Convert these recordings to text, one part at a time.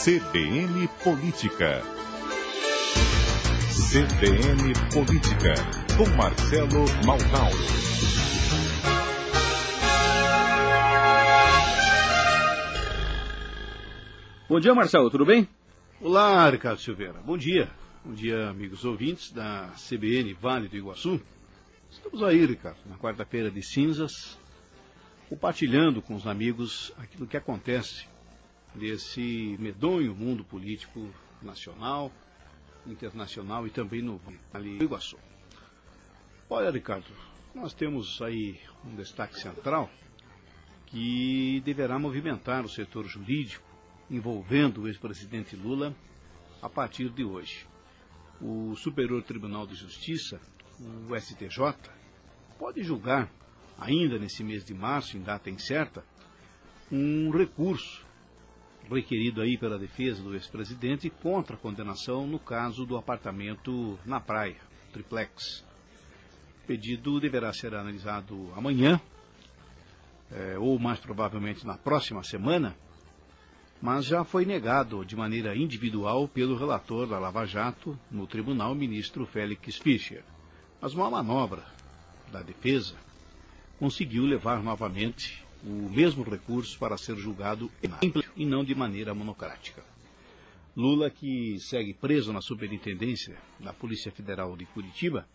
CBN Política. CBN Política, com Marcelo Maltau. Bom dia, Marcelo, tudo bem? Olá, Ricardo Silveira. Bom dia. Bom dia, amigos ouvintes da CBN Vale do Iguaçu. Estamos aí, Ricardo, na quarta-feira de cinzas, compartilhando com os amigos aquilo que acontece nesse medonho mundo político nacional, internacional e também no Vale do Iguaçu. Olha, Ricardo, nós temos aí um destaque central que deverá movimentar o setor jurídico envolvendo o ex-presidente Lula a partir de hoje. O Superior Tribunal de Justiça, o STJ, pode julgar, ainda nesse mês de março, em data incerta, um recurso requerido aí pela defesa do ex-presidente contra a condenação no caso do apartamento na praia, triplex. O pedido deverá ser analisado amanhã, ou mais provavelmente na próxima semana, mas já foi negado de maneira individual pelo relator da Lava Jato no tribunal, o ministro Félix Fischer. Mas uma manobra da defesa conseguiu levar novamente o mesmo recurso para ser julgado e não de maneira monocrática. Lula, que segue preso na Superintendência da Polícia Federal de Curitiba,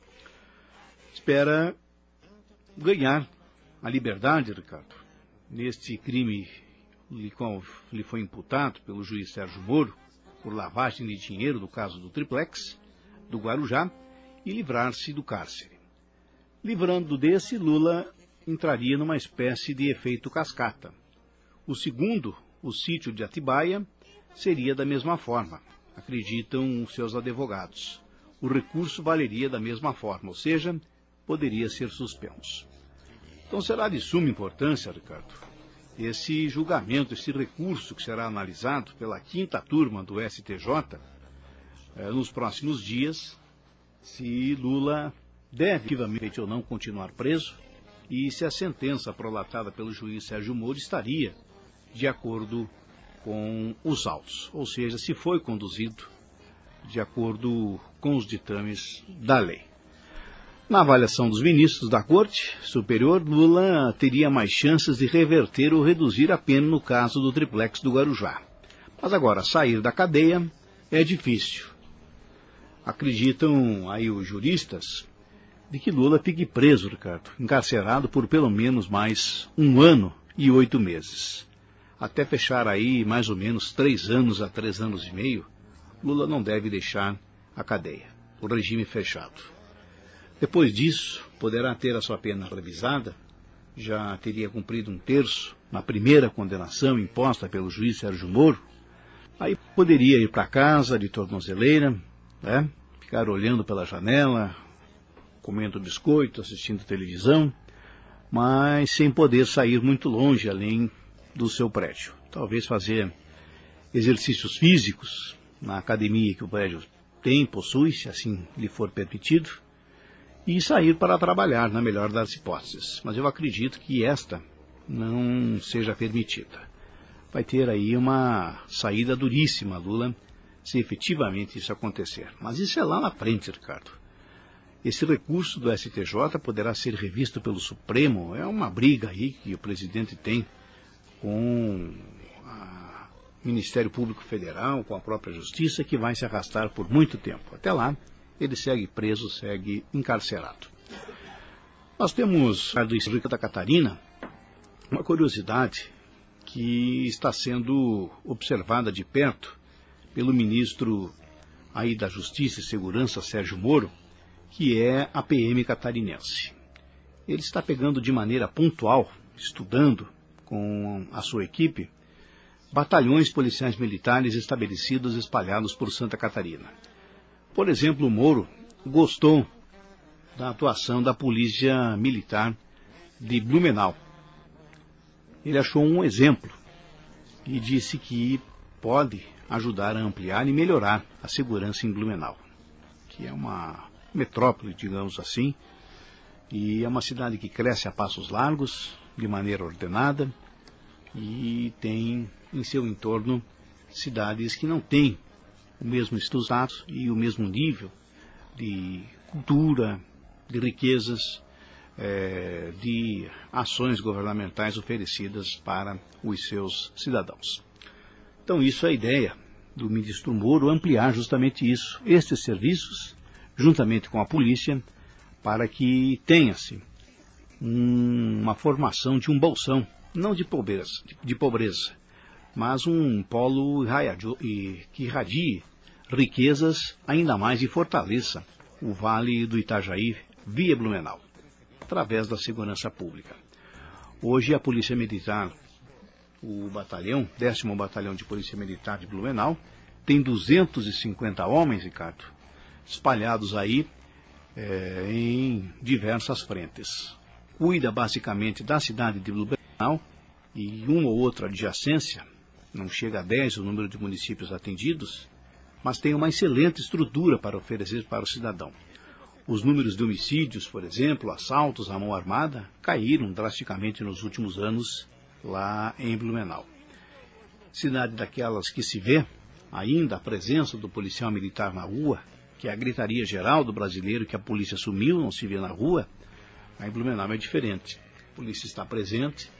espera ganhar a liberdade, Ricardo, neste crime qual lhe foi imputado pelo juiz Sérgio Moro por lavagem de dinheiro do caso do triplex do Guarujá e livrar-se do cárcere. Livrando desse, Lula entraria numa espécie de efeito cascata. O segundo, o sítio de Atibaia, seria da mesma forma, acreditam os seus advogados. O recurso valeria da mesma forma, ou seja, poderia ser suspenso. Então será de suma importância, Ricardo, esse julgamento, esse recurso que será analisado pela quinta turma do STJ nos próximos dias, se Lula deve, efetivamente ou não, continuar preso, e se a sentença prolatada pelo juiz Sérgio Moro estaria de acordo com os autos, ou seja, se foi conduzido de acordo com os ditames da lei. Na avaliação dos ministros da Corte Superior, Lula teria mais chances de reverter ou reduzir a pena no caso do triplex do Guarujá. Mas agora, sair da cadeia é difícil. Acreditam aí os juristas de que Lula fique preso, Ricardo, encarcerado por pelo menos mais 1 ano e 8 meses. Até fechar aí mais ou menos 3 anos a 3 anos e meio, Lula não deve deixar a cadeia, o regime fechado. Depois disso, poderá ter a sua pena revisada, já teria cumprido 1/3 na primeira condenação imposta pelo juiz Sérgio Moro, aí poderia ir para casa de tornozeleira, ficar olhando pela janela, comendo biscoito, assistindo televisão, mas sem poder sair muito longe além do seu prédio. Talvez fazer exercícios físicos na academia que o prédio possui, se assim lhe for permitido, e sair para trabalhar, na melhor das hipóteses. Mas eu acredito que esta não seja permitida. Vai ter aí uma saída duríssima, Lula, se efetivamente isso acontecer. Mas isso é lá na frente, Ricardo. Esse recurso do STJ poderá ser revisto pelo Supremo. É uma briga aí que o presidente tem com o Ministério Público Federal, com a própria Justiça, que vai se arrastar por muito tempo. Até lá, ele segue preso, segue encarcerado. Nós temos, do Santa Catarina, uma curiosidade que está sendo observada de perto pelo ministro aí da Justiça e Segurança, Sérgio Moro, que é a PM catarinense. Ele está pegando de maneira pontual, estudando com a sua equipe, batalhões policiais militares estabelecidos espalhados por Santa Catarina. Por exemplo, o Moro gostou da atuação da Polícia Militar de Blumenau. Ele achou um exemplo e disse que pode ajudar a ampliar e melhorar a segurança em Blumenau, que é uma metrópole, digamos assim, e é uma cidade que cresce a passos largos, de maneira ordenada, e tem em seu entorno cidades que não têm o mesmo status e o mesmo nível de cultura, de riquezas, de ações governamentais oferecidas para os seus cidadãos. Então isso é a ideia do ministro Moro, ampliar justamente isso, estes serviços, juntamente com a polícia, para que tenha-se uma formação de um bolsão, não de pobreza, mas um polo que irradie riquezas ainda mais e fortaleça o Vale do Itajaí via Blumenau, através da segurança pública. Hoje a Polícia Militar, o batalhão, 10º Batalhão de Polícia Militar de Blumenau, tem 250 homens, Ricardo, espalhados aí em diversas frentes. Cuida basicamente da cidade de Blumenau e uma ou outra adjacência, não chega a 10 o número de municípios atendidos, mas tem uma excelente estrutura para oferecer para o cidadão. Os números de homicídios, por exemplo, assaltos à mão armada, caíram drasticamente nos últimos anos lá em Blumenau. Cidade daquelas que se vê ainda a presença do policial militar na rua, que é a gritaria geral do brasileiro que a polícia sumiu, não se vê na rua. Aí em Blumenau é diferente. A polícia está presente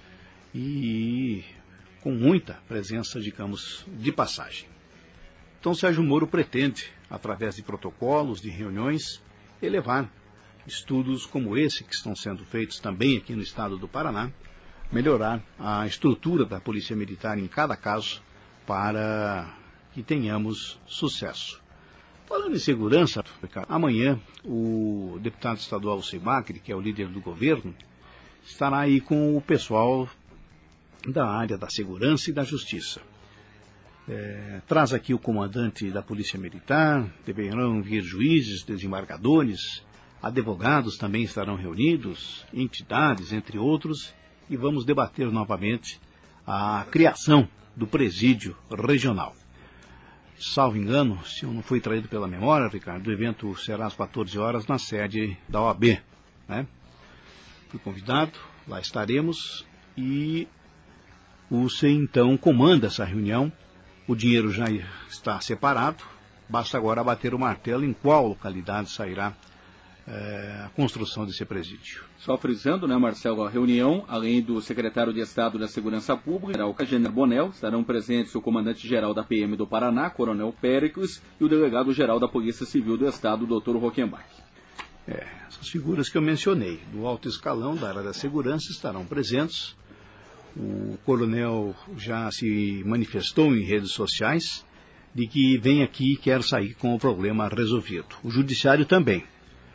e com muita presença, digamos, de passagem. Então Sérgio Moro pretende, através de protocolos, de reuniões, elevar estudos como esse que estão sendo feitos também aqui no estado do Paraná, melhorar a estrutura da Polícia Militar em cada caso para que tenhamos sucesso. Falando em segurança, amanhã o deputado estadual Seibacri, que é o líder do governo, estará aí com o pessoal da área da segurança e da justiça. Traz aqui o comandante da Polícia Militar, deverão vir juízes, desembargadores, advogados também estarão reunidos, entidades, entre outros, e vamos debater novamente a criação do presídio regional. Salvo engano, se eu não fui traído pela memória, Ricardo, o evento será às 14 horas na sede da OAB. Né? Fui convidado, lá estaremos, e o CEI então comanda essa reunião. O dinheiro já está separado, basta agora bater o martelo em qual localidade sairá a construção desse presídio. Só frisando, né, Marcelo, a reunião, além do secretário de Estado da Segurança Pública, o General Bonel, estarão presentes o comandante-geral da PM do Paraná, Coronel Péricles, e o delegado-geral da Polícia Civil do Estado, Dr. Rockenbach. Essas figuras que eu mencionei, do alto escalão da área da segurança, estarão presentes. O coronel já se manifestou em redes sociais de que vem aqui e quer sair com o problema resolvido. O judiciário também.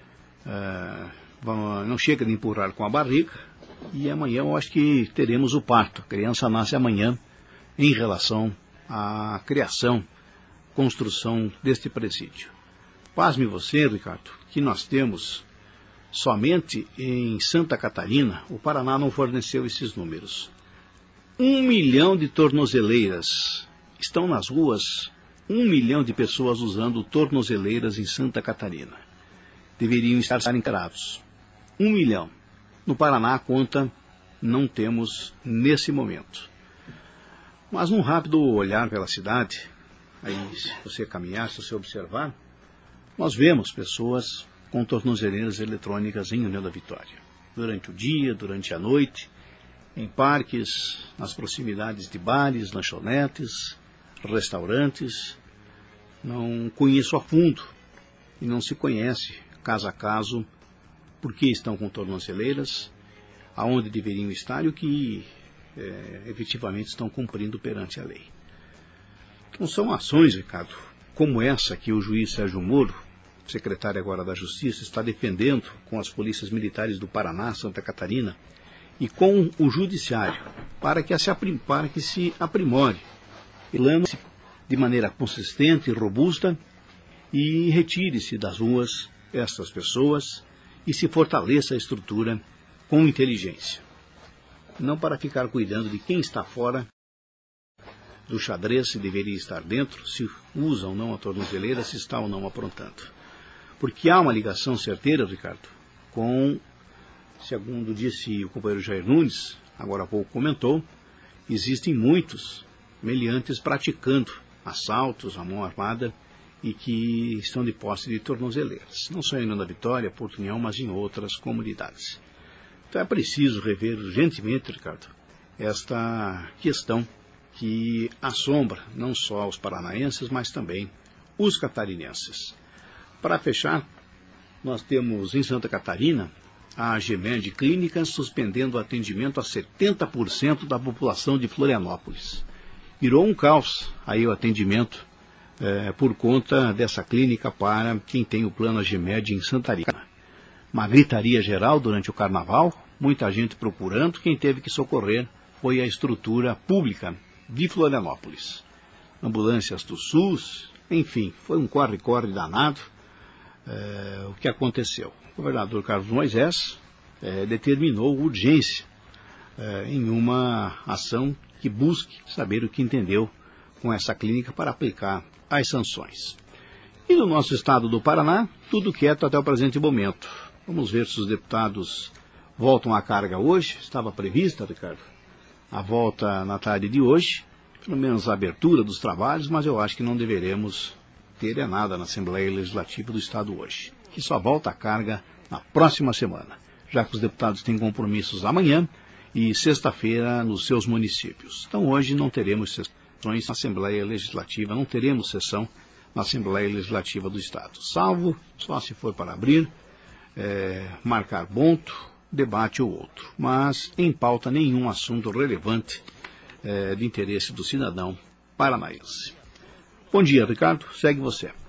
Não chega de empurrar com a barriga, e amanhã eu acho que teremos o parto. A criança nasce amanhã em relação à criação, construção deste presídio. Pasme você, Ricardo, que nós temos somente em Santa Catarina, o Paraná não forneceu esses números. 1 milhão de tornozeleiras. Estão nas ruas 1 milhão de pessoas usando tornozeleiras em Santa Catarina. Deveriam estar encarados. 1 milhão. No Paraná, a conta não temos nesse momento. Mas num rápido olhar pela cidade, aí se você caminhar, se você observar, nós vemos pessoas com tornozeleiras eletrônicas em União da Vitória. Durante o dia, durante a noite, em parques, nas proximidades de bares, lanchonetes, restaurantes. Não conheço a fundo e não se conhece, caso a caso, por que estão com tornozeleiras, aonde deveriam estar e o que efetivamente estão cumprindo perante a lei. Então são ações, Ricardo, como essa que o juiz Sérgio Moro, secretário agora da Justiça, está defendendo com as polícias militares do Paraná, Santa Catarina, e com o judiciário, para que se aprimore, de maneira consistente e robusta, e retire-se das ruas estas pessoas e se fortaleça a estrutura com inteligência. Não para ficar cuidando de quem está fora do xadrez, se deveria estar dentro, se usa ou não a tornozeleira, se está ou não aprontando. Porque há uma ligação certeira, Ricardo, com, segundo disse o companheiro Jair Nunes, agora há pouco comentou, existem muitos meliantes praticando assaltos à mão armada e que estão de posse de tornozeleiras, não só em União da Vitória, Porto União, mas em outras comunidades. Então é preciso rever urgentemente, Ricardo, esta questão que assombra não só os paranaenses, mas também os catarinenses. Para fechar, nós temos em Santa Catarina a GEMED Clínicas suspendendo o atendimento a 70% da população de Florianópolis. Virou um caos aí o atendimento por conta dessa clínica para quem tem o plano GEMED em Santa Catarina. Uma gritaria geral durante o carnaval, muita gente procurando, quem teve que socorrer foi a estrutura pública de Florianópolis. Ambulâncias do SUS, enfim, foi um corre-corre danado. O que aconteceu? O governador Carlos Moisés determinou urgência em uma ação que busque saber o que entendeu com essa clínica para aplicar as sanções. E no nosso estado do Paraná, tudo quieto até o presente momento. Vamos ver se os deputados voltam à carga hoje. Estava prevista, Ricardo, a volta na tarde de hoje, pelo menos a abertura dos trabalhos, mas eu acho que não deveremos ter nada na Assembleia Legislativa do Estado hoje, que só volta à carga na próxima semana, já que os deputados têm compromissos amanhã e sexta-feira nos seus municípios. Então hoje não teremos sessões na Assembleia Legislativa, não teremos sessão na Assembleia Legislativa do Estado, salvo só se for para abrir, marcar ponto, debate ou outro, mas em pauta nenhum assunto relevante de interesse do cidadão paranaense. Bom dia, Ricardo. Segue você.